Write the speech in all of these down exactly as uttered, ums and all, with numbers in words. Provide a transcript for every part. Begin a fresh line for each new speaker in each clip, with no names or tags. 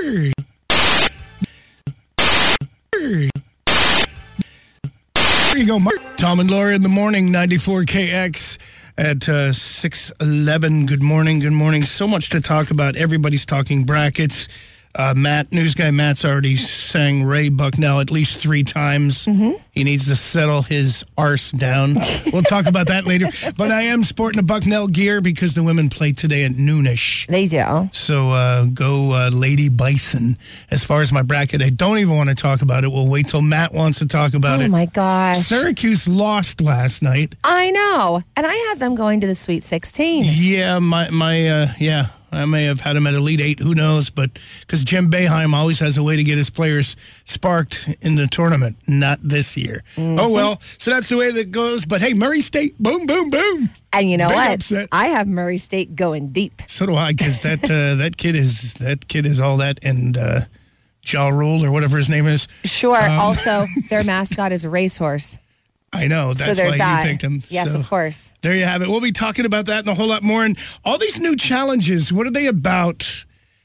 There you go, Mark. Tom and Laura in the morning, ninety-four K X at uh, six eleven. Good morning, good morning. So much to talk about. Everybody's talking brackets. Uh, Matt, news guy Matt's already sang Ray Bucknell at least three times. Mm-hmm. He needs to settle his arse down. We'll talk about that later. But I am sporting a Bucknell gear because the women play today at noonish.
They do.
So uh, go uh, Lady Bison. As far as my bracket, I don't even want to talk about it. We'll wait till Matt wants to talk about
oh
it.
Oh, my gosh.
Syracuse lost last night.
I know. And I had them going to the Sweet sixteen.
Yeah, my, my uh, yeah. I may have had him at Elite Eight, who knows, but because Jim Boeheim always has a way to get his players sparked in the tournament. Not this year. Mm-hmm. Oh, well, so that's the way that goes. But, hey, Murray State, boom, boom, boom.
And you know
Big
what?
Upset.
I have Murray State going deep.
So do I, because that, uh, that, kid is, that kid is all that and uh, jaw rule or whatever his name is.
Sure.
Um,
also, their mascot is a racehorse.
I know. That's
so
why
that.
you picked him.
Yes,
so,
of course.
There you have it. We'll be talking about that and a whole lot more. And all these new challenges, what are they about?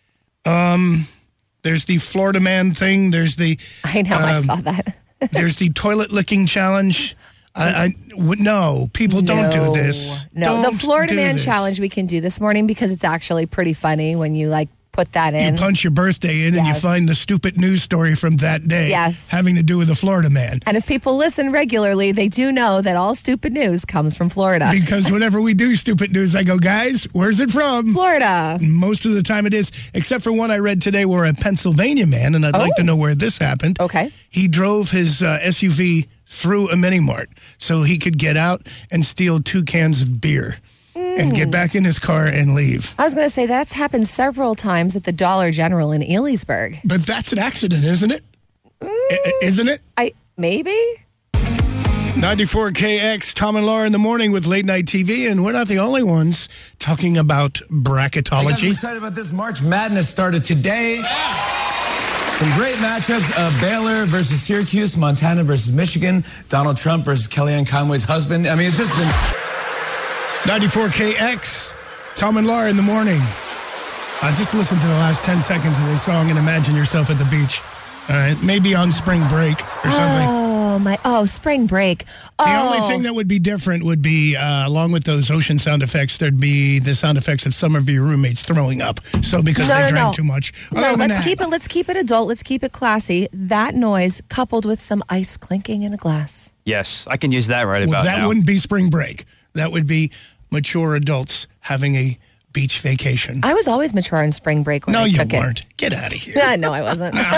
Um, there's the Florida Man thing. There's the...
I know, um, I saw that.
There's the toilet licking challenge. I, I w- no, people don't
no,
do this.
No,
don't
the Florida Man
this.
challenge we can do this morning because it's actually pretty funny when you like put that in.
You punch your birthday in yes. and you find the stupid news story from that day
yes.
having to do with the Florida Man.
And if people listen regularly, they do know that all stupid news comes from Florida.
Because whenever we do stupid news, I go, guys, where's it from?
Florida.
Most of the time it is, except for one I read today where a Pennsylvania man, and I'd oh. like to know where this happened.
Okay.
He drove his uh, S U V through a mini mart so he could get out and steal two cans of beer. And get back in his car and leave.
I was going to say that's happened several times at the Dollar General in Ellisburg.
But that's an accident, isn't it? Mm, I- isn't it?
I maybe.
ninety-four K X, Tom and Laura in the morning with Late Night T V, and we're not the only ones talking about bracketology.
I'm excited about this. March Madness started today. Some great matchups. Uh, Baylor versus Syracuse, Montana versus Michigan, Donald Trump versus Kellyanne Conway's husband. I mean, it's just been...
ninety-four K X, Tom and Laura in the morning. Uh, just listen to the last ten seconds of this song and imagine yourself at the beach. All right, maybe on spring break or something.
Oh, my, oh, spring break. Oh.
The only thing that would be different would be, uh, along with those ocean sound effects, there'd be the sound effects of some of your roommates throwing up. So because
no,
they
no,
drank
no.
too much.
No,
Other
let's
that,
keep it. Let's keep it adult. Let's keep it classy. That noise coupled with some ice clinking in a glass.
Yes, I can use that right
well,
about
that
now.
wouldn't be spring break. That would be mature adults having a beach vacation.
I was always mature in spring break when
no,
I
you
took
weren't.
it.
Get out of here.
Yeah, no, I wasn't. oh,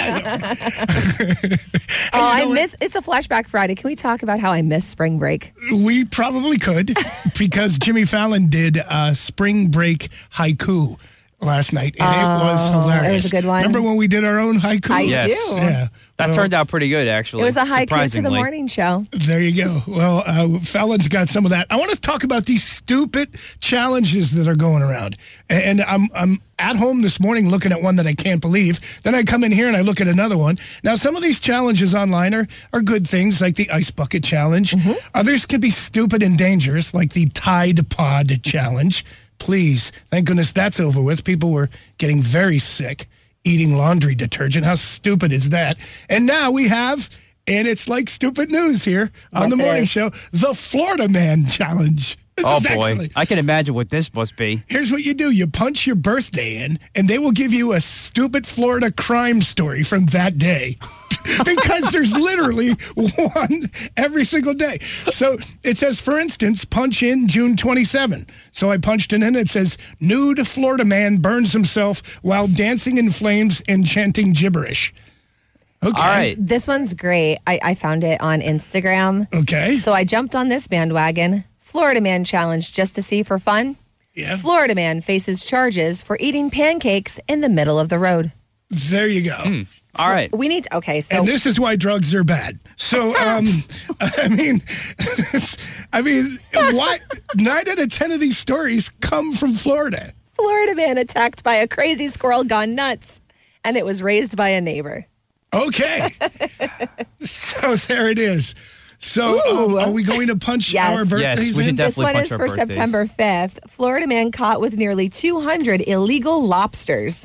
I miss. It's a flashback Friday. Can we talk about how I miss spring break?
We probably could, because Jimmy Fallon did uh, spring break haiku last night, and
oh,
it was hilarious.
It was a good one.
Remember when we did our own haiku?
I
yes.
do.
Yeah.
That
well,
turned out pretty good, actually.
It was a haiku to the
surprisingly.
morning show.
There you go. Well, uh, Fallon's got some of that. I want to talk about these stupid challenges that are going around. And I'm I'm at home this morning looking at one that I can't believe. Then I come in here and I look at another one. Now, some of these challenges online are, are good things, like the Ice Bucket Challenge. Mm-hmm. Others can be stupid and dangerous, like the Tide Pod Challenge. Please, thank goodness that's over with. People were getting very sick eating laundry detergent. How stupid is that? And now we have, and it's like stupid news here on
yes,
the morning
is.
show, the Florida Man Challenge. This
oh,
is
boy.
excellent.
I can imagine what this must be.
Here's what you do. You punch your birthday in, and they will give you a stupid Florida crime story from that day. Because there's literally one every single day. So it says, for instance, punch in June twenty-seventh. So I punched it in. It says, nude Florida man burns himself while dancing in flames and chanting gibberish. Okay.
All right.
This one's great. I, I found it on Instagram.
Okay.
So I jumped on this bandwagon. Florida Man Challenge just to see for fun.
Yeah.
Florida Man faces charges for eating pancakes in the middle of the road.
There you go.
Mm. All right.
We need to, okay, so.
And this is why drugs are bad. So, um, I mean, I mean, why, nine out of ten of these stories come from Florida.
Florida man attacked by a crazy squirrel gone nuts, and it was raised by a neighbor.
Okay. So there it is. So um, are we going to punch
yes.
our birthdays
yes, we
in?
should
This
definitely
one
punch
is
our
for
birthdays.
September fifth. Florida man caught with nearly two hundred illegal lobsters.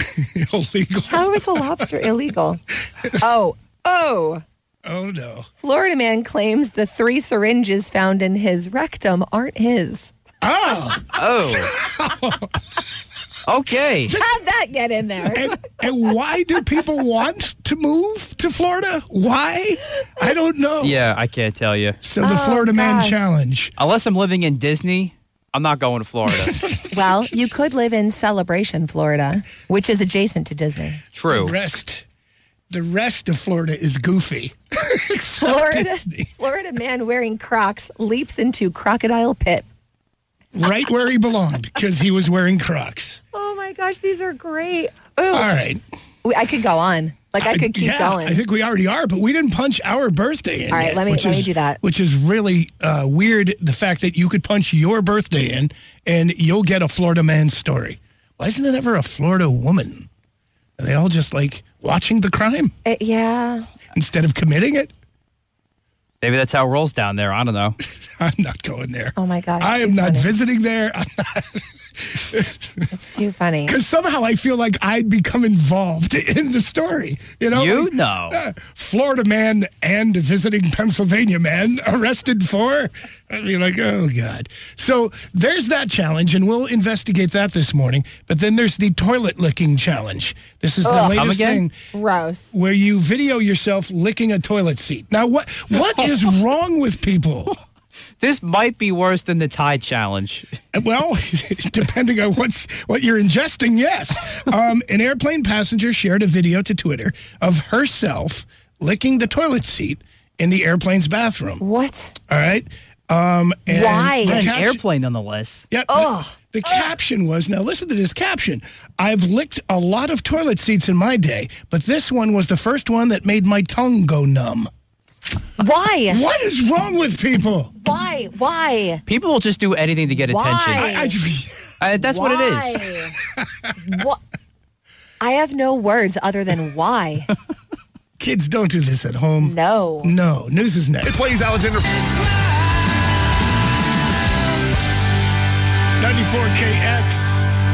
Illegal.
How is a lobster illegal? Oh, oh.
Oh, no.
Florida man claims the three syringes found in his rectum aren't his.
Oh.
Oh. Okay.
How'd that get in there?
And, and why do people want to move to Florida? Why? I don't know.
Yeah, I can't tell you.
So the
Oh,
Florida Man
gosh.
Challenge.
Unless I'm living in Disney, I'm not going to Florida.
Well, you could live in Celebration, Florida, which is adjacent to Disney.
True.
The rest, the rest of Florida is goofy. Except
Florida,
Disney.
Florida man wearing Crocs leaps into crocodile pit.
Right where he belonged because he was wearing Crocs.
Oh my gosh, these are great. Ooh.
All right.
We- I could go on. Like I could keep
yeah,
going.
I think we already are, but we didn't punch our birthday in.
All right,
yet,
let me-
which
let me
is-
do that.
Which is really uh, weird. The fact that you could punch your birthday in and you'll get a Florida man story. Why isn't it ever a Florida woman? Are they all just like watching the crime
Uh, yeah.
instead of committing it?
Maybe that's how it rolls down there. I don't know.
I'm not going there.
Oh my gosh.
I am
too
not
funny.
visiting there.
It's too funny.
Because somehow I feel like I'd become involved in the story. You know,
You?
Like,
No.
uh, Florida man and visiting Pennsylvania man arrested for. I'd be like, oh God. So there's that challenge, and we'll investigate that this morning. But then there's the toilet licking challenge. This is the
Ugh.
Come
latest
again?
thing
Gross.
where you video yourself licking a toilet seat. Now, what what is wrong with people?
This might be worse than the Tide Challenge.
Well, depending on what's, what you're ingesting, yes. Um, an airplane passenger shared a video to Twitter of herself licking the toilet seat in the airplane's bathroom.
What?
All right? Um, and
Why?
the
An
caption-
airplane, nonetheless.
Yeah,
Ugh.
the, the caption was, now listen to this caption. I've licked a lot of toilet seats in my day, but this one was the first one that made my tongue go numb.
Why?
What is wrong with people?
Why? Why?
People will just do anything to get attention.
Why?
I, I,
Uh, that's what it is.
is. What? I have no words other than why.
kids, don't do this at home.
No.
No. News is next.
It plays Alexander.
ninety-four K X.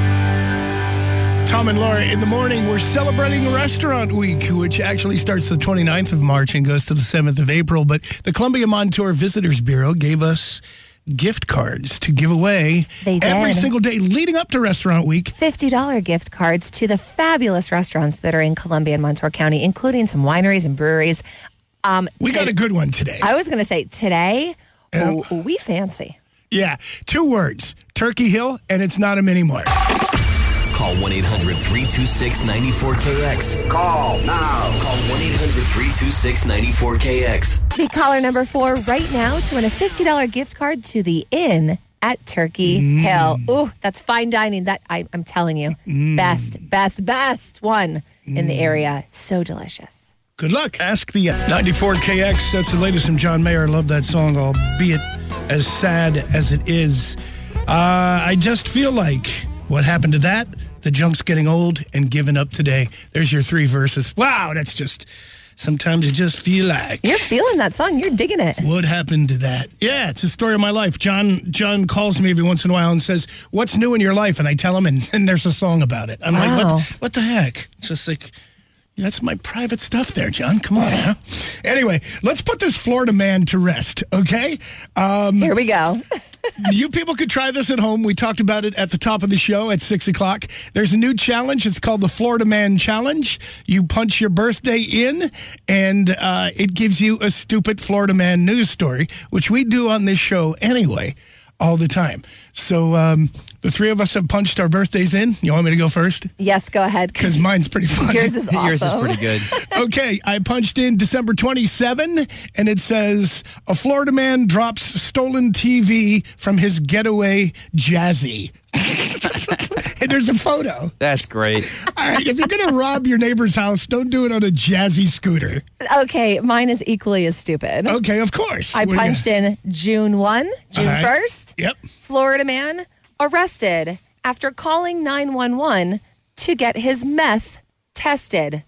Tom and Laura in the morning. We're celebrating Restaurant Week, which actually starts the twenty-ninth of March and goes to the seventh of April. But the Columbia Montour Visitors Bureau gave us gift cards to give away
They
every
did.
single day leading up to Restaurant Week.
fifty dollars gift cards to the fabulous restaurants that are in Columbia and Montour County, including some wineries and breweries. Um,
We got
to-
a good one today.
I was going to say today,
Yeah.
ooh, ooh, we fancy.
Yeah, two words, Turkey Hill, and it's not a mini mart.
Call one eight hundred three two six nine four K X. Call now. Call one eight hundred three two six nine four K X.
Be caller number four right now to win a fifty dollars gift card to the Inn at Turkey Hill. Ooh, that's fine dining. That I, I'm telling you, best, best, best one in the area. So delicious.
Good luck. Ask the ninety-four K X. That's the latest from John Mayer. I love that song, albeit as sad as it is. Uh, I just feel like what happened to that? The junk's getting old and given up today. There's your three verses. Wow, that's just, sometimes you just feel like.
You're feeling that song. You're digging it.
What happened to that? Yeah, it's a story of my life. John John calls me every once in a while and says, what's new in your life? And I tell him, and, and there's a song about it. I'm like,
Wow.
what, what the heck? It's just like, that's my private stuff there, John. Come on. Huh? Anyway, let's put this Florida man to rest, okay? Um,
Here we go.
you people could try this at home. We talked about it at the top of the show at six o'clock. There's a new challenge. It's called the Florida Man Challenge. You punch your birthday in, and uh, it gives you a stupid Florida man news story, which we do on this show anyway, all the time. So um, the three of us have punched our birthdays in. You want me to go first?
Yes, go ahead.
Because mine's pretty funny.
Yours is awesome.
Yours is pretty good.
Okay, I punched in December twenty-seventh, and it says, a Florida man drops stolen T V from his getaway Jazzy. And there's a photo.
That's great.
All right, if you're going to rob your neighbor's house, don't do it on a Jazzy scooter.
Okay, mine is equally as stupid.
Okay, of course.
I
What do you-
punched in June first, June
All right.
first.
Yep.
Florida man arrested after calling nine one one to get his meth tested.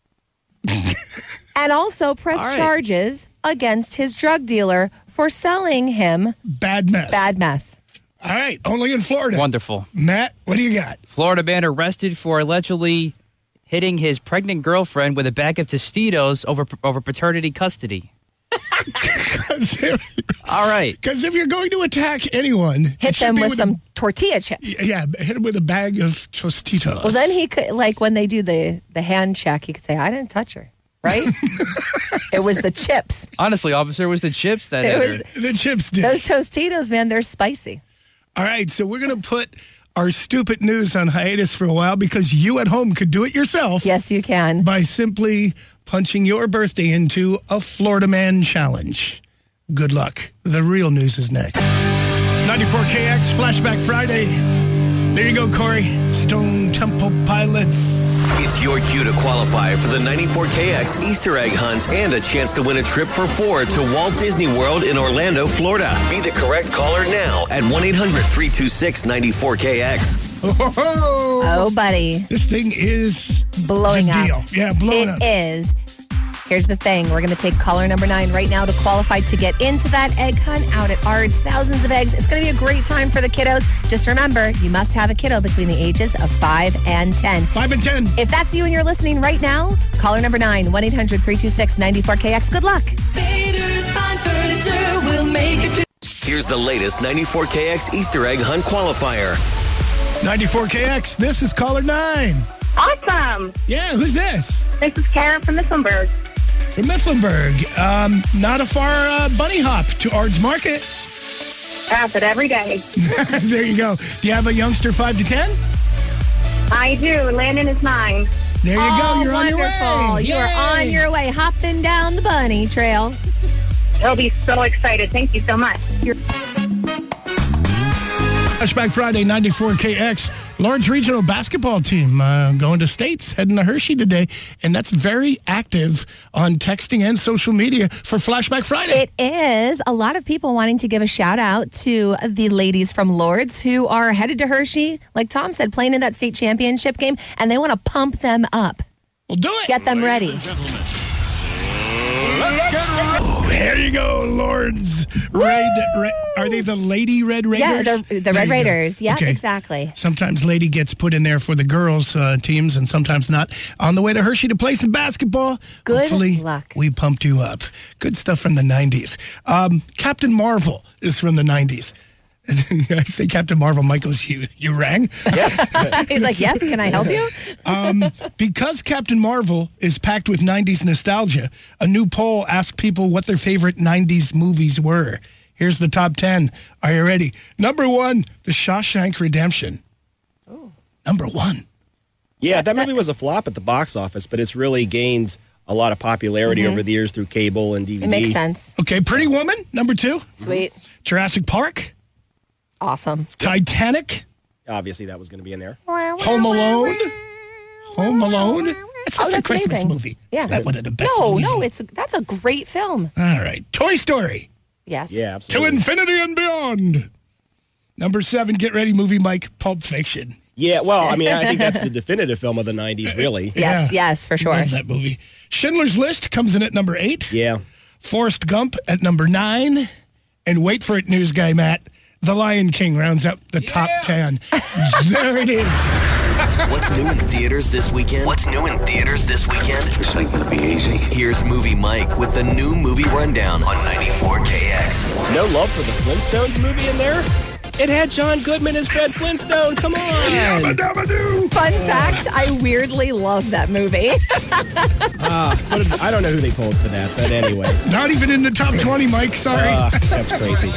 And also pressed
All right.
charges against his drug dealer for selling him
Bad mess.
bad meth.
All right, only in Florida.
Wonderful.
Matt, what do you got?
Florida man arrested for allegedly hitting his pregnant girlfriend with a bag of Tostitos over over paternity custody. All right.
Because if you're going to attack anyone, it
Hit
should
them
be
with
a-
some tortilla chips.
yeah, hit them with a bag of Tostitos.
Well, then he could, like, when they do the, the hand check, he could say, I didn't touch her, right? It was the chips.
Honestly, officer, it was the chips that
It
hit
was-
her.
the chips did.
Those Tostitos, man, they're spicy.
All right, so we're going to put our stupid news on hiatus for a while because you at home could do it yourself.
Yes, you can.
By simply punching your birthday into a Florida Man challenge. Good luck. The real news is next. ninety-four K X Flashback Friday. There you go, Corey. Stone Temple Pilots.
It's your cue to qualify for the ninety-four K X Easter egg hunt and a chance to win a trip for four to Walt Disney World in Orlando, Florida. Be the correct caller now at one eight hundred three two six nine four K X.
Oh,
Oh, buddy.
this thing is
Blowing
the
up.
deal. Yeah, blowing
It
up.
is. Here's the thing. We're going to take caller number nine right now to qualify to get into that egg hunt out at Ard's. Thousands of eggs. It's going to be a great time for the kiddos. Just remember, you must have a kiddo between the ages of five and ten.
Five and ten.
If that's you and you're listening right now, caller number nine, one eight hundred three two six nine four K X. Good luck.
Bader's Fine Furniture will make it.
Here's the latest ninety-four K X Easter egg hunt qualifier.
ninety-four K X. This is caller nine.
Awesome.
Yeah, who's this?
This is Karen from Mifflinburg.
From Mifflinburg. Um, not a far uh, bunny hop to Ard's Market.
Pass it every day.
There you go. Do you have a youngster five to ten?
I do. Landon is nine.
There you
oh,
go. You're on your
wonderful.
way.
You are on
Yay.
your way, hopping down the bunny trail.
He'll be so excited. Thank you so much.
Flashback Friday, ninety-four K X. Lawrence Regional Basketball Team uh, going to States, heading to Hershey today. And that's very active on texting and social media for Flashback Friday.
It is a lot of people wanting to give a shout out to the ladies from Lords who are headed to Hershey, like Tom said, playing in that state championship game, and they want to pump them up,
We'll do it.
get them ready.
Oh, here you go, Lords. Red, Red. Are they the Lady Red Raiders?
Yeah, the, the
There
Red
you go.
Raiders. Yeah,
Okay.
exactly.
Sometimes Lady gets put in there for the girls' uh, teams and sometimes not. On the way to Hershey to play some basketball.
Good
Hopefully
luck.
we pumped you up. Good stuff from the nineties. Um, Captain Marvel is from the nineties. I say Captain Marvel. Mike goes, you, you rang?
Yes.
He's like, yes, can I help you?
Um, because Captain Marvel is packed with nineties nostalgia, a new poll asked people what their favorite nineties movies were. Here's the top ten. Are you ready? Number one, The Shawshank Redemption. Number one.
Yeah, that movie was a flop at the box office, but it's really gained a lot of popularity over the years through cable and D V D.
It makes sense.
Okay, Pretty Woman, number two.
Sweet.
Jurassic Park,
Awesome.
Titanic,
Obviously, that was going to be in there.
Home Alone. Home Alone. It's just
Oh,
a
that's
Christmas
amazing.
movie.
Yeah.
It's not one of the best
No,
movies.
no, it's that's a great film.
All right. Toy Story.
Yes.
Yeah,
To
absolutely.
Infinity and Beyond. Number seven, get ready, movie Mike, Pulp Fiction.
Yeah, well, I mean, I think that's the definitive film of the nineties, really.
Yes,
Yeah.
yes, for sure.
Love that movie. Schindler's List comes in at number eight.
Yeah.
Forrest Gump at number nine. And wait for it, news guy Matt. The Lion King rounds out the top ten. There it is.
What's new in theaters this weekend? What's new in theaters this weekend?
This ain't gonna be easy.
Here's Movie Mike with the new movie rundown on ninety-four K X.
No love for the Flintstones movie in there? It had John Goodman as Fred Flintstone. Come on.
Yabba-dabba-doo.
Fun fact, I weirdly love that movie.
What did- I don't know who they pulled for that, but anyway.
Not even in the top twenty, Mike. Sorry.
Uh, that's crazy.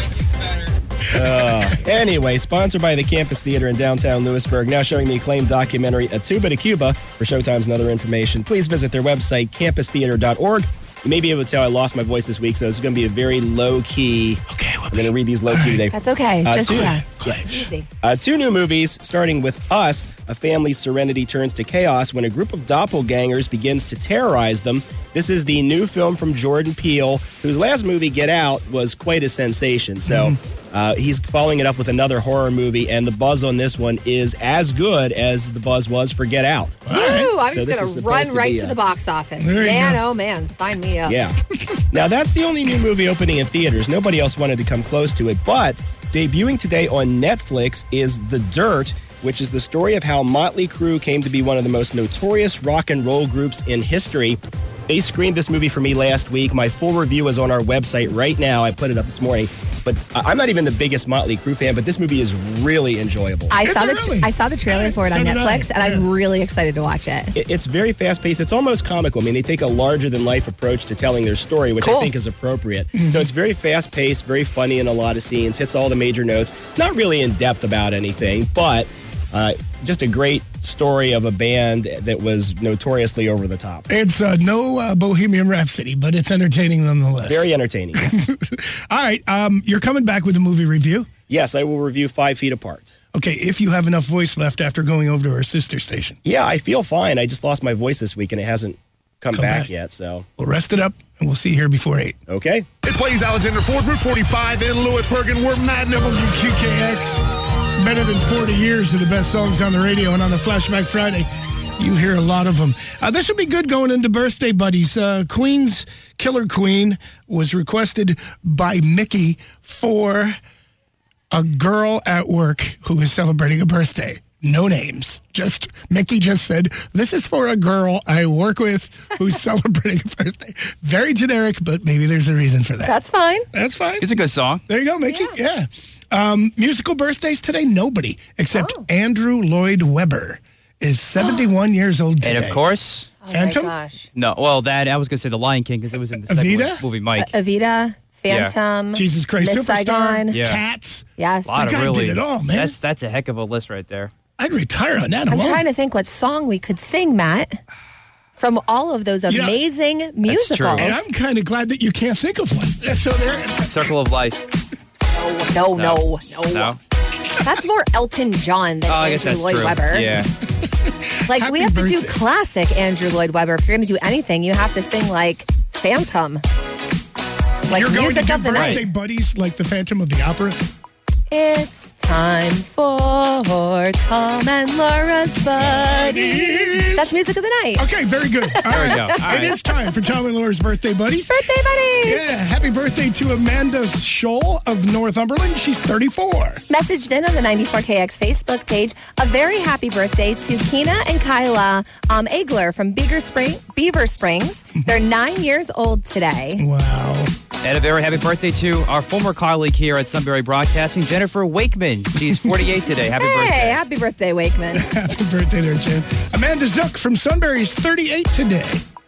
Uh, anyway, sponsored by the Campus Theater in downtown Lewisburg, now showing the acclaimed documentary A Tuba to Cuba. For showtimes and other information, please visit their website, campus theater dot org. You may be able to tell I lost my voice this week, so it's going to be a very low-key.
Okay, well,
I'm going to read these low-key today.
That's okay.
Uh,
Just
two-
yeah.
Good.
Easy.
Uh, two new movies, starting with Us. A family's serenity turns to chaos when a group of doppelgangers begins to terrorize them. This is the new film from Jordan Peele, whose last movie, Get Out, was quite a sensation. So uh, he's following it up with another horror movie, and the buzz on this one is as good as the buzz was for Get Out.
Woo, I'm
So this
just
is
going to run
supposed to
right
be
to
a-
the box office.
There you
Man,
go.
oh man, sign me up.
Yeah. Now, that's the only new movie opening in theaters. Nobody else wanted to come close to it, but Debuting today on Netflix is The Dirt, which is the story of how Motley Crue came to be one of the most notorious rock and roll groups in history. They screened this movie for me last week. My full review is on our website right now. I put it up this morning. But I'm not even the biggest Motley Crue fan, but this movie is really enjoyable.
I
Is
saw
it
the
really?
I saw the trailer for it
So
on
did I.
Netflix, and I'm really excited to watch it.
It- It's very fast-paced. It's almost comical. I mean, they take a larger-than-life approach to telling their story, which I
Cool.
think is appropriate. So it's very fast-paced, very funny in a lot of scenes, hits all the major notes. Not really in-depth about anything, but uh, just a great story of a band that was notoriously over the top.
It's uh, no uh, Bohemian Rhapsody, but it's entertaining nonetheless.
Very entertaining.
All right, um, you're coming back with a movie review.
Yes, I will review Five Feet Apart.
Okay, if you have enough voice left after going over to our sister station.
Yeah, I feel fine. I just lost my voice this week, and it hasn't come,
Come
back,
back.
yet, so
We'll rest it up, and we'll see you here before eight.
okay.
It plays Alexander Ford, Route forty-five in Lewisburg, and we're mad
W Q K X. Better than forty years of the best songs on the radio, and on a Flashback Friday, you hear a lot of them. Uh, this will be good going into birthday buddies. Uh, Queen's Killer Queen was requested by Mickey for a girl at work who is celebrating a birthday. No names. Just Mickey just said, this is for a girl I work with who's celebrating a birthday. Very generic, but maybe there's a reason for that.
That's fine.
That's fine.
It's a good song.
There you go, Mickey. Yeah. Um, musical birthdays today, nobody except
Oh.
Andrew Lloyd Webber is seventy-one years old today.
And of course,
Phantom?
Oh my gosh.
no. Well, that I was going to say The Lion King because it was in the second
Evita?
one, movie Mike.
Evita, Phantom,
Jesus Christ
Miss
Superstar,
Saigon.
Yeah.
Cats.
Yes.
a lot
That
of
guy
really.
did it all, man.
That's that's a heck of a list right there.
I'd retire on that
I'm
alone.
trying to think what song we could sing, Matt, from all of those
know,
amazing musicals.
And I'm kind of glad that you can't think of one. So there.
Circle of Life.
No, no, no,
No.
That's more Elton John than
Oh, I guess
Andrew
that's
Lloyd
true.
Webber.
Yeah.
Like,
Happy
we have to do
birthday.
classic Andrew Lloyd Webber. If you're going to do anything, you have to sing, like, Phantom. Like,
You're going
music
to do
of the
birthday
night.
buddies like the Phantom of the Opera?
It's time for Tom and Laura's Buddies. That's music of the night.
Okay, very good. All
There we
right.
go. All
It
right.
is time for Tom and Laura's birthday buddies.
Birthday buddies.
Yeah, happy birthday to Amanda Scholl of Northumberland. She's thirty-four.
Messaged in on the ninety-four K X Facebook page. A very happy birthday to Keena and Kyla um, Egler from Beaver, Spring, Beaver Springs. They're nine years old today.
Wow.
And a very happy birthday to our former colleague here at Sunbury Broadcasting, Jennifer Wakeman. She's forty-eight today. Happy
Hey,
birthday.
happy birthday, Wakeman.
Happy birthday there, Jen. Amanda Zook from Sunbury is thirty-eight today.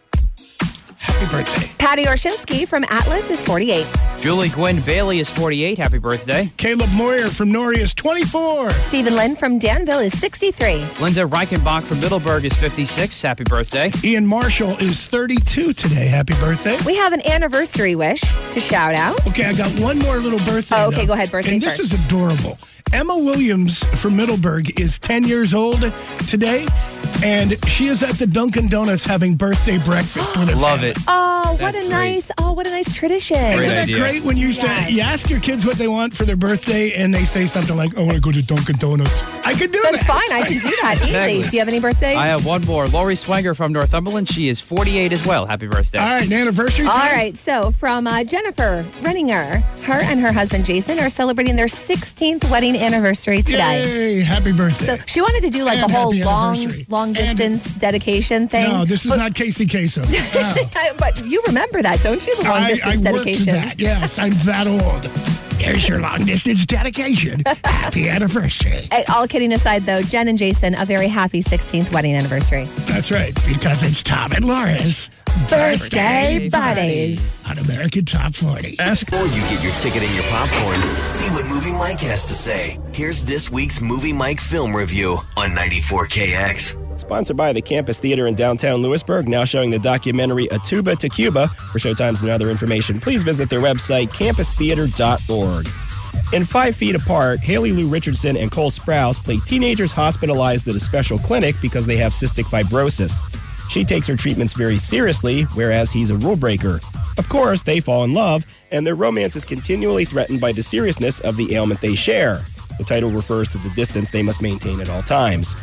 Happy birthday.
Patty Orshinsky from Atlas is forty-eight.
Julie Gwen Bailey is forty-eight. Happy birthday.
Caleb Moyer from Nori is twenty-four.
Stephen Lynn from Danville is sixty-three.
Linda Reichenbach from Middleburg is fifty-six. Happy birthday.
Ian Marshall is thirty-two today. Happy birthday.
We have an anniversary wish to shout out.
Okay, I got one more little birthday.
Oh, okay,
though.
go ahead, birthday
And this
first.
is adorable. Emma Williams from Middleburg is ten years old today, and she is at the Dunkin' Donuts having birthday breakfast with her
Love
family.
it.
Oh, what
That's
a
great.
nice, oh, what a nice tradition.
Great
Isn't that
idea.
great when you used
Yes.
to you ask your kids what they want for their birthday and they say something like, I want to go to Dunkin' Donuts. I could do
That's
that.
fine. I can do that easily.
Exactly.
Do you have any birthdays?
I have one more. Lori Swanger from Northumberland. She is forty-eight as well. Happy birthday.
All right, an anniversary
All
time?
right, so from uh, Jennifer Renninger, her and her husband Jason are celebrating their sixteenth wedding anniversary today.
Yay, happy birthday.
So she wanted to do like
And
a whole
happy
long,
anniversary.
long
And-
distance dedication thing.
no, this is
But-
not Casey Kasem. No.
but you remember that, don't you? The long
I, I
distance
worked
dedications.
that. Yes, I'm that old. Here's your long distance dedication. Happy anniversary.
Hey, all kidding aside, though, Jen and Jason, a very happy sixteenth wedding anniversary.
That's right, because it's Tom and Laura's
Birthday buddies.
on American Top forty. Ask
Before you get your ticket and your popcorn, see what Movie Mike has to say. Here's this week's Movie Mike film review on ninety-four K X.
Sponsored by the Campus Theater in downtown Lewisburg, now showing the documentary A Tuba to Cuba. For showtimes and other information, please visit their website, campus theater dot org. In Five Feet Apart, Haley Lou Richardson and Cole Sprouse play teenagers hospitalized at a special clinic because they have cystic fibrosis. She takes her treatments very seriously, whereas he's a rule breaker. Of course, they fall in love, and their romance is continually threatened by the seriousness of the ailment they share. The title refers to the distance they must maintain at all times.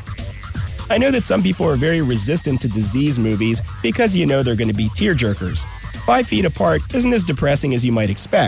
I know that some people are very resistant to disease movies because you know they're going to be tearjerkers. Five Feet Apart isn't as depressing as you might expect.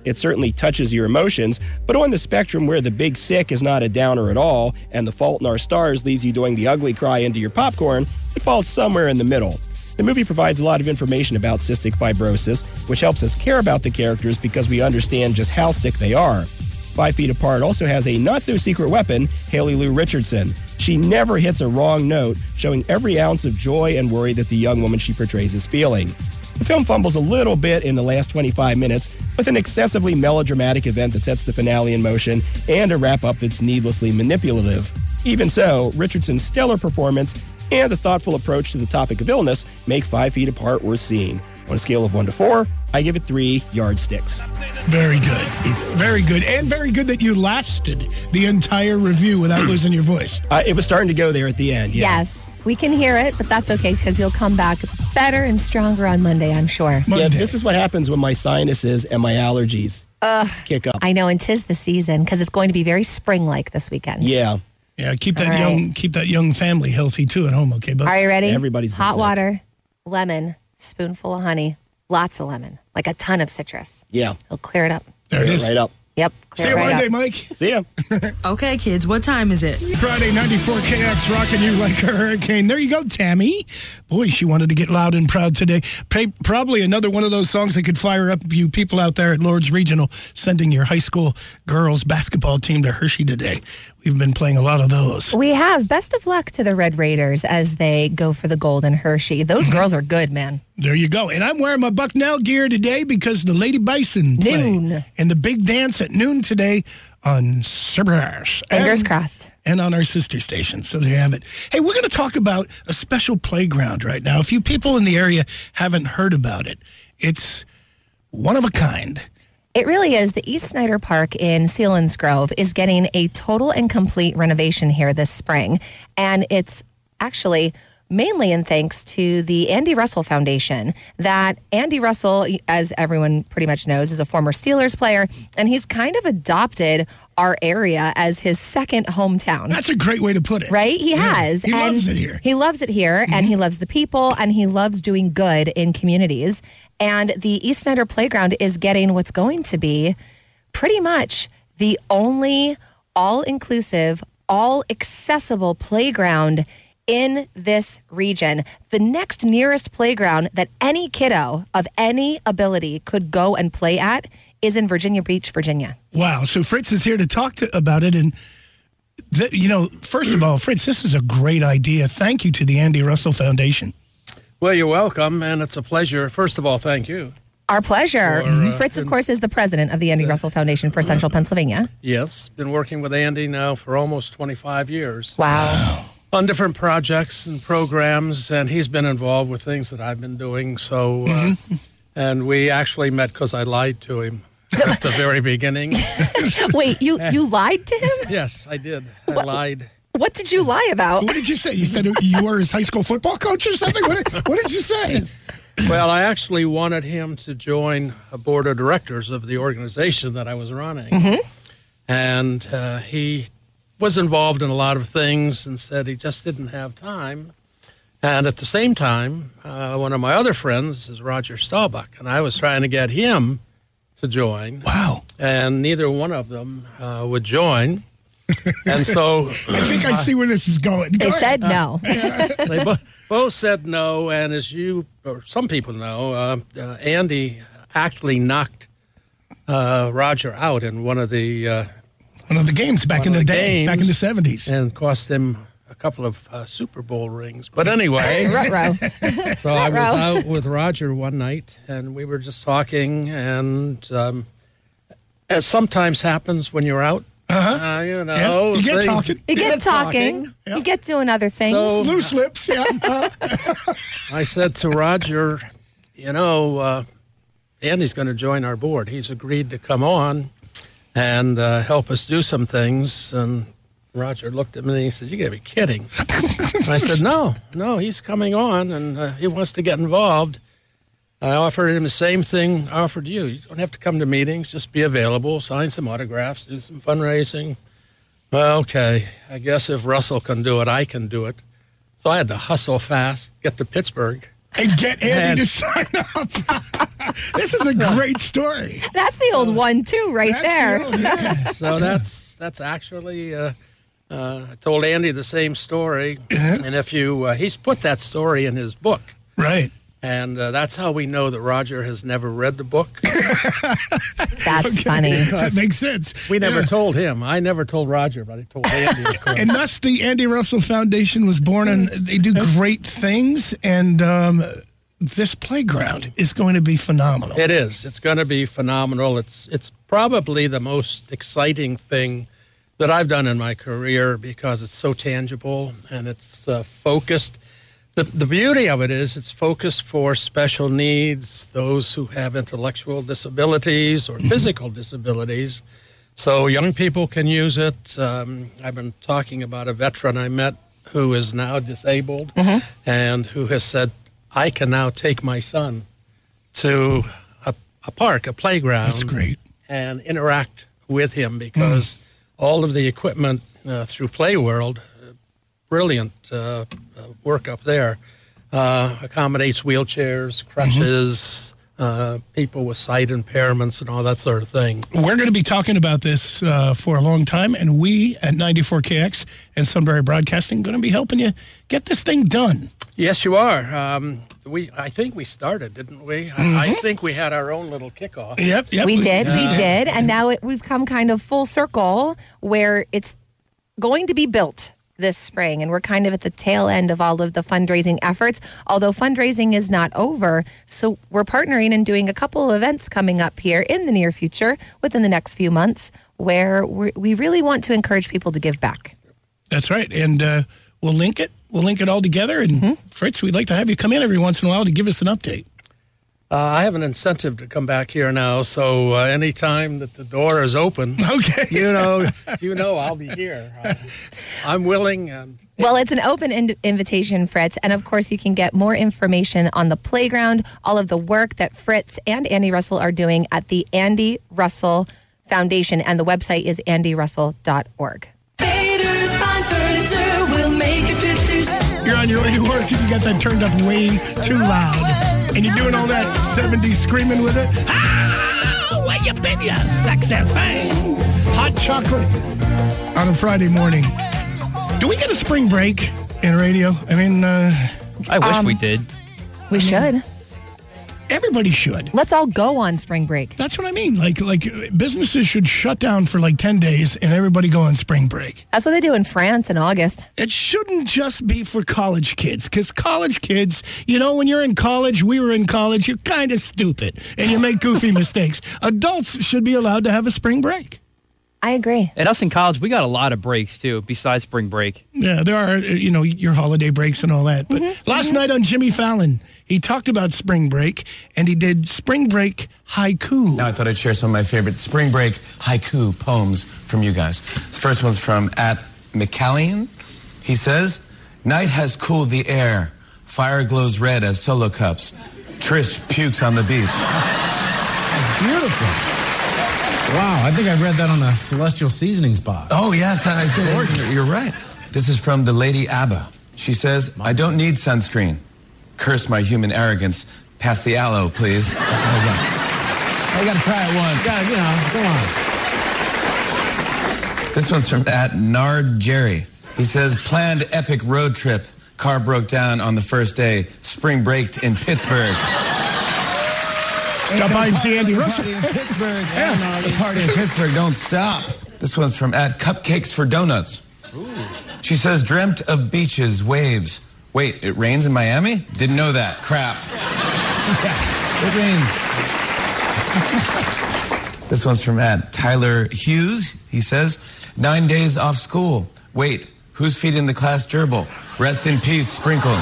It certainly touches your emotions, but on the spectrum where The Big Sick is not a downer at all, and The Fault in Our Stars leaves you doing the ugly cry into your popcorn, it falls somewhere in the middle. The movie provides a lot of information about cystic fibrosis, which helps us care about the characters because we understand just how sick they are. Five Feet Apart also has a not-so-secret weapon, Haley Lou Richardson. She never hits a wrong note, showing every ounce of joy and worry that the young woman she portrays is feeling. The film fumbles a little bit in the last twenty-five minutes with an excessively melodramatic event that sets the finale in motion and a wrap-up that's needlessly manipulative. Even so, Richardson's stellar performance and a thoughtful approach to the topic of illness make Five Feet Apart worth seeing. On a scale of one to four, I give it three yardsticks.
Very good. Very good. And very good that you lasted the entire review without losing your voice.
Uh, it was starting to go there at the end, yeah.
Yes, we can hear it, but that's okay because you'll come back better and stronger on Monday, I'm sure.
Monday.
Yeah, this is what happens when my sinuses and my allergies
Ugh.
kick up.
I know, and 'tis the season because it's going to be very spring-like this weekend.
Yeah.
Yeah, keep that
All
young
right.
keep that young family healthy too at home, okay, bud?
Are you ready?
Everybody's been
hot
sick.
water, lemon, spoonful of honey, lots of lemon, like a ton of citrus.
Yeah.
It'll clear it up.
There it is.
Right up.
Yep.
See
Clear
you
it right
Monday,
up.
Mike.
See ya.
Okay, kids, what time is it?
Friday, ninety-four K X, rocking you like a hurricane. There you go, Tammy. Boy, she wanted to get loud and proud today. Pay, probably another one of those songs that could fire up you people out there at Lord's Regional, sending your high school girls basketball team to Hershey today. We've been playing a lot of those.
We have. Best of luck to the Red Raiders as they go for the gold in Hershey. Those girls are good, man.
There you go. And I'm wearing my Bucknell gear today because the Lady Bison play.
Noon.
And the big dance at noon today on Cerberus.
Fingers
and,
crossed.
And on our sister station. So there you have it. Hey, we're going to talk about a special playground right now. A few people in the area haven't heard about it. It's one of a kind.
It really is. The East Snyder Park in Selinsgrove is getting a total and complete renovation here this spring. And it's actually mainly in thanks to the Andy Russell Foundation. That Andy Russell, as everyone pretty much knows, is a former Steelers player, and he's kind of adopted our area as his second hometown.
That's a great way to put it.
Right? He
Yeah.
has.
He
and
loves it here.
He loves it here, and he loves the people, and he loves doing good in communities. And the East Snyder Playground is getting what's going to be pretty much the only all-inclusive, all-accessible playground in this region. The next nearest playground that any kiddo of any ability could go and play at is in Virginia Beach, Virginia.
Wow. So Fritz is here to talk to, about it. And, th- you know, first of all, Fritz, this is a great idea. Thank you to the Andy Russell Foundation.
Well, you're welcome, and it's a pleasure. First of all, thank you.
Our pleasure.
For, uh,
Fritz, of course, is the president of the Andy Russell Foundation for Central Pennsylvania.
Yes, been working with Andy now for almost twenty-five years.
Wow.
On different projects and programs, and he's been involved with things that I've been doing. So, uh, and we actually met because I lied to him at the very beginning.
Wait, you, you lied to him?
Yes, I did. I
What?
lied.
What did you lie about?
What did you say? You said you were his high school football coach or something? What did, what did you say?
Well, I actually wanted him to join a board of directors of the organization that I was running.
Mm-hmm.
And uh, he was involved in a lot of things and said he just didn't have time. And at the same time, uh, one of my other friends is Roger Staubach, and I was trying to get him to join.
Wow.
And neither one of them uh, would join. And so
I think I see where this is going. Go
They
ahead.
said no.
they bo- both said no, and as you or some people know, uh, uh, Andy actually knocked uh, Roger out in one of the uh,
One of the games back in
one
the
of the
day, back in the
games.
seventies.
and cost him a couple of uh, Super Bowl rings. But anyway,
Ruh-roh.
so I was
Ruh-roh.
out with Roger one night, and we were just talking, and um, as sometimes happens when you're out, uh, you know,
Yeah, you get
things-
talking.
You get talking.
Yeah.
You get doing other things.
So-
Loose lips, yeah.
I said to Roger, you know, uh, Andy's going to join our board. He's agreed to come on and uh, help us do some things. And Roger looked at me and he said, you got to be kidding. And I said, no, no, he's coming on and uh, he wants to get involved. I offered him the same thing I offered you. You don't have to come to meetings, just be available, sign some autographs, do some fundraising. Well, okay, I guess if Russell can do it, I can do it. So I had to hustle fast, get to Pittsburgh.
And get Andy
And-
to sign up. This is a great story.
That's the old one, too, right
That's
there.
the old- yeah.
So that's that's actually. Uh, uh, I told Andy the same story, and if you, uh, he's put that story in his book,
Right.
and uh, that's how we know that Roger has never read the book.
That's funny.
That makes sense.
We never
Yeah.
told him. I never told Roger, but I told Andy, of course.
And thus, the Andy Russell Foundation was born, and they do great things. And um, this playground is going to be phenomenal.
It is. It's going to be phenomenal. It's it's probably the most exciting thing that I've done in my career because it's so tangible and it's uh, focused. The, the beauty of it is it's focused for special needs, those who have intellectual disabilities or physical disabilities. So young people can use it. Um, I've been talking about a veteran I met who is now disabled and who has said, I can now take my son to a, a park, a playground.
That's great.
And interact with him because all of the equipment uh, through Play World, uh, brilliant uh, uh, work up there, uh, accommodates wheelchairs, crutches, uh, people with sight impairments and all that sort of thing.
We're going to be talking about this uh, for a long time, and we at ninety-four K X and Sunbury Broadcasting going to be helping you get this thing done.
Yes, you are. Um, we, I think we started, didn't we? I, I think we had our own little kickoff.
Yep, yep.
We did, we
Yeah.
did. And now it, we've come kind of full circle where it's going to be built this spring. And we're kind of at the tail end of all of the fundraising efforts, although fundraising is not over. So we're partnering and doing a couple of events coming up here in the near future, within the next few months, where we're, we really want to encourage people to give back.
That's right. And uh, we'll link it. We'll link it all together. And
Mm-hmm.
Fritz, we'd like to have you come in every once in a while to give us an update.
Uh, I have an incentive to come back here now, so uh, anytime that the door is open,
Okay.
you know, you know, I'll be here. Uh, I'm willing. And
Well, it's an open in- invitation, Fritz. And of course, you can get more information on the playground, all of the work that Fritz and Andy Russell are doing at the Andy Russell Foundation. And the website is andy russell dot org.
Cater's Fine Furniture will make a trip to...
You're on your way to work and you got that turned up way too loud. And you're doing all that seventies screaming with it. Ah, where you been, you sexy thing? Hot chocolate on a Friday morning. Do we get a spring break in radio? I mean, uh,
I wish
Um,
we did.
We should.
everybody should.
Let's all go on spring break.
That's what I mean. Like, like businesses should shut down for like ten days and everybody go on spring break.
That's what they do in France in August.
It shouldn't just be for college kids, because college kids, you know, when you're in college, we were in college, you're kind of stupid and you make goofy mistakes. Adults should be allowed to have a spring break.
I agree.
And us in college, we got a lot of breaks, too, besides spring break.
Yeah, there are, uh, you know, your holiday breaks and all that. But
Mm-hmm.
last night on Jimmy Fallon, he talked about spring break, and he did spring break haiku.
Now I thought I'd share some of my favorite spring break haiku poems from you guys. This first one's from at McCallion. He says, night has cooled the air. Fire glows red as solo cups. Trish pukes on the beach.
That's beautiful. Wow, I think I read that on a Celestial Seasonings box.
Oh, yes, I did. You're right. This is from the Lady Abba. She says, I don't need sunscreen. Curse my human arrogance. Pass the aloe, please.
I got to try it once. Got you know, come on.
This one's from at Nard Jerry. He says, planned epic road trip. Car broke down on the first day. Spring braked in Pittsburgh.
Stop by and see Andy Russell.
The party in Pittsburgh. Yeah, the party in Pittsburgh don't stop. This one's from at Cupcakes for Donuts. Ooh. She says, dreamt of beaches, waves. Wait, it rains in Miami? Didn't know that. Crap. It rains. This one's from at Tyler Hughes. He says, nine days off school. Wait, who's feeding the class gerbil? Rest in peace, Sprinkles.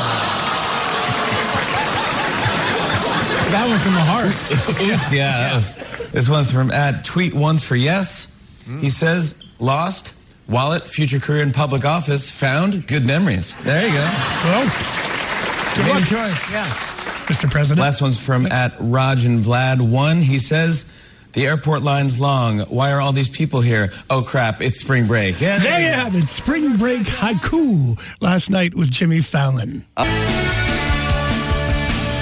That one's from the heart.
Oops, yeah. That was, this one's from at Tweet Once for Yes. He says, lost, wallet, future career in public office, found, good memories. There you go.
Well, good luck.
Choice. Yeah.
Mister President.
Last one's from at Raj and Vlad one. He says, the airport line's long. Why are all these people here? Oh, crap, it's spring break. Yeah,
There you have it. Spring break haiku last night with Jimmy Fallon.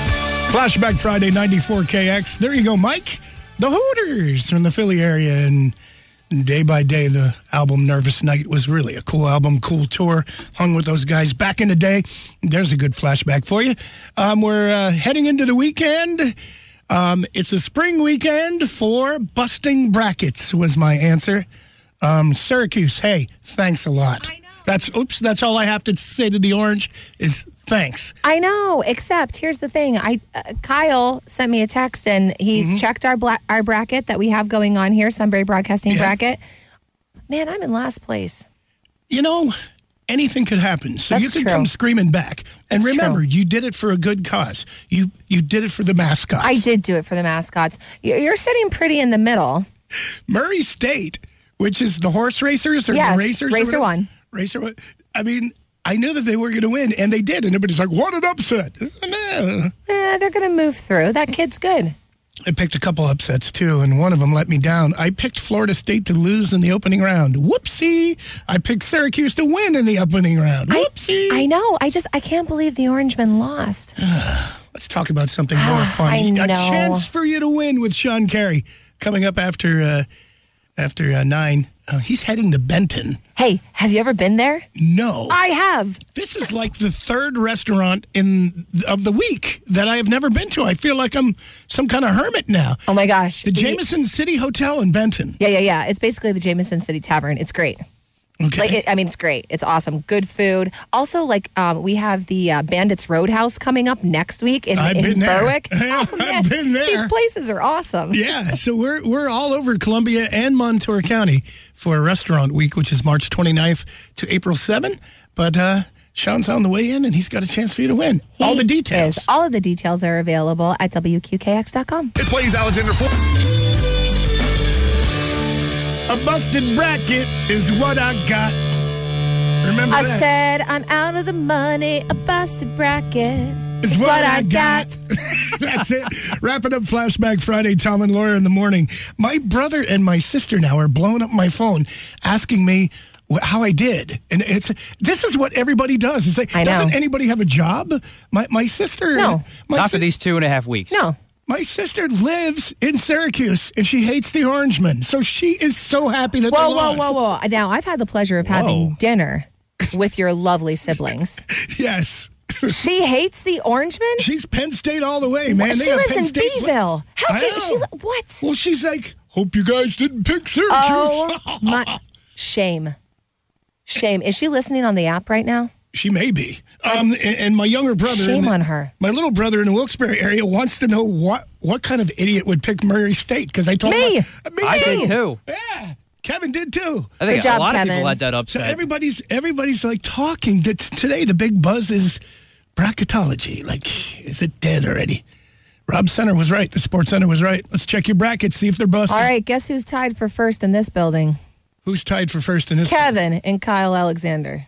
Flashback Friday, ninety-four K X. There you go, Mike. The Hooters from the Philly area. And day by day, the album Nervous Night was really a cool album, cool tour. Hung with those guys back in the day. There's a good flashback for you. Um, we're uh, heading into the weekend. Um, it's a spring weekend for busting brackets was my answer. Um, Syracuse, hey, thanks a lot. I know. That's, oops, that's all I have to say to the Orange is thanks.
I know, except here's the thing. I uh, Kyle sent me a text and he mm-hmm. checked our bla- our bracket that we have going on here, Sunbury Broadcasting yeah. bracket. Man, I'm in last place.
You know, anything could happen. So
That's
you can
true.
come screaming back. And
That's
remember,
true.
you did it for a good cause. You you did it for the mascots.
I did do it for the mascots. You're sitting pretty in the middle.
Murray State, which is the horse racers or
yes,
the racers?
Racer One.
Racer One. I mean, I knew that they were going to win, and they did. And everybody's like, what an upset. No.
Eh, they're going to move through. That kid's good.
I picked a couple upsets, too, and one of them let me down. I picked Florida State to lose in the opening round. Whoopsie. I picked Syracuse to win in the opening round. Whoopsie.
I, I know. I just, I can't believe the Orangemen lost.
Let's talk about something more fun.
I know.
A chance for you to win with Sean Carey coming up after uh, after uh, nine. Uh, he's heading to Benton.
Hey, have you ever been there?
No.
I have.
This is like the third restaurant in of the week that I have never been to. I feel like I'm some kind of hermit now.
Oh, my gosh.
The Jameson City Hotel in Benton.
Yeah, yeah, yeah. It's basically the Jameson City Tavern. It's great.
Okay.
Like, it, I mean, it's great. It's awesome. Good food. Also, like, um, we have the uh, Bandits Roadhouse coming up next week in,
I've
in
been there.
Berwick.
Yeah,
Oh, man.
I've been there.
These places are awesome.
Yeah, so we're we're all over Columbia and Montour County for Restaurant Week, which is March twenty-ninth to April seventh. But uh, Sean's on the way in, and he's got a chance for you to win.
He
all the details.
is. All of the details are available at W Q K X dot com.
It plays Alexander Ford.
A busted bracket is what I got. Remember
I
that?
said I'm out of the money. A busted bracket
is what, what I got. That's it. Wrapping up Flashback Friday, Tom and Laura in the morning. My brother and my sister now are blowing up my phone, asking me wh- how I did. And it's this is what everybody does. It's like,
I know.
doesn't anybody have a job? My my sister.
No.
My
Not
si-
for these two and a half weeks.
No.
My sister lives in Syracuse, and she hates the Orangemen. So she is so happy that
Whoa,
they
whoa,
lost.
whoa, whoa. Now, I've had the pleasure of having
Whoa.
dinner with your lovely siblings.
Yes.
She hates the Orangemen?
She's Penn State all the way, man. They
She
got
lives
Penn
in
State fl-
Beeville. How
I
can
know.
she? li- What?
Well, she's like, hope you guys didn't pick Syracuse.
Oh, my. Shame. Shame. Is she listening on the app right now?
She may be. Um, and, and my younger brother.
Shame
in the,
on her.
My little brother in the Wilkes-Barre area wants to know what, what kind of idiot would pick Murray State. Because I told
Me.
him. uh, Me
I
too.
did too.
Yeah. Kevin did too.
I think
Good job,
a lot
Kevin.
of people had that
So
upset.
everybody's everybody's like talking. That today the big buzz is bracketology. Like, is it dead already? Rob Center was right. The Sports Center was right. Let's check your brackets, see if they're busted.
All right, guess who's tied for first in this building?
Who's tied for first in this?
Kevin and Kyle Alexander.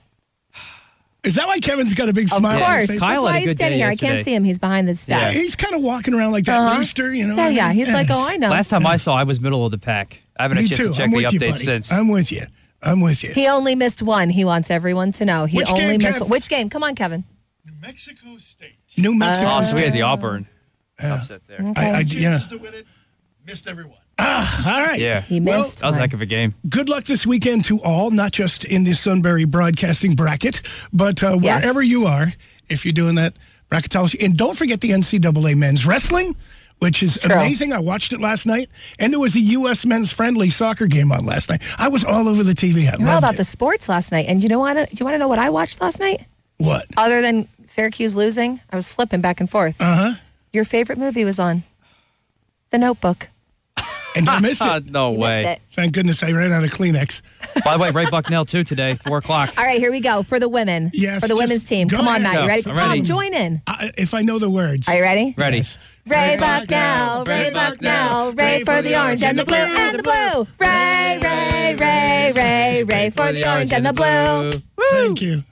Is that why Kevin's got a big
Of
smile? on
course.
his face?
Kyle
That's
had
why
a
he's
good
standing
day
here. I
yesterday.
can't see him. He's behind the
Yeah,
steps.
he's kind of walking around like that
Uh-huh.
rooster, you know.
Yeah, yeah. He's like,
Yes.
oh, I know.
Last time I saw, I was middle of the pack. I haven't
Me
had a chance
too.
to check
I'm
the
with you,
updates
buddy.
since.
I'm with you. I'm with you.
He only missed one. He wants everyone to know. He
Which
only
game,
missed
Kev?
one. Which game? Come on, Kevin.
New Mexico State.
New Mexico.
Oh, so we had
State.
the Auburn
Yeah.
upset there.
Okay.
I, I, yeah.
Chances to win it. Missed everyone.
Ah, all right.
Yeah.
He
Well,
missed
That was a
one.
heck of a game.
Good luck this weekend to all, not just in the Sunbury Broadcasting bracket, but uh,
Yes.
wherever you are, if you're doing that bracketology. And don't forget the N C double A men's wrestling, which is
True.
amazing. I watched it last night. And there was a U S men's friendly soccer game on last night. I was all over the T V. I
You're all
loved
about
it.
the sports last night. And you know what? Do you want to know what I watched last night?
What?
Other than Syracuse losing, I was flipping back and forth.
Uh-huh.
Your favorite movie was on. The Notebook.
And you missed it?
no
You
way.
missed it.
Thank goodness I ran out of Kleenex.
By the way, Ray Bucknell too today, four o'clock.
All right, here we go for the women.
Yes,
For the
just
women's team.
go
Come on,
ahead.
Matt. You
Go.
ready?
I'm
Come
ready.
on, join in.
I, if I know the words.
Are you ready?
Ready.
Yes.
Ray
Ray
Bucknell, Ray
Bucknell,
Bucknell, Ray for the orange and the blue and the blue. Ray, Ray, Ray, Ray, Ray for the orange and the blue.
Thank you.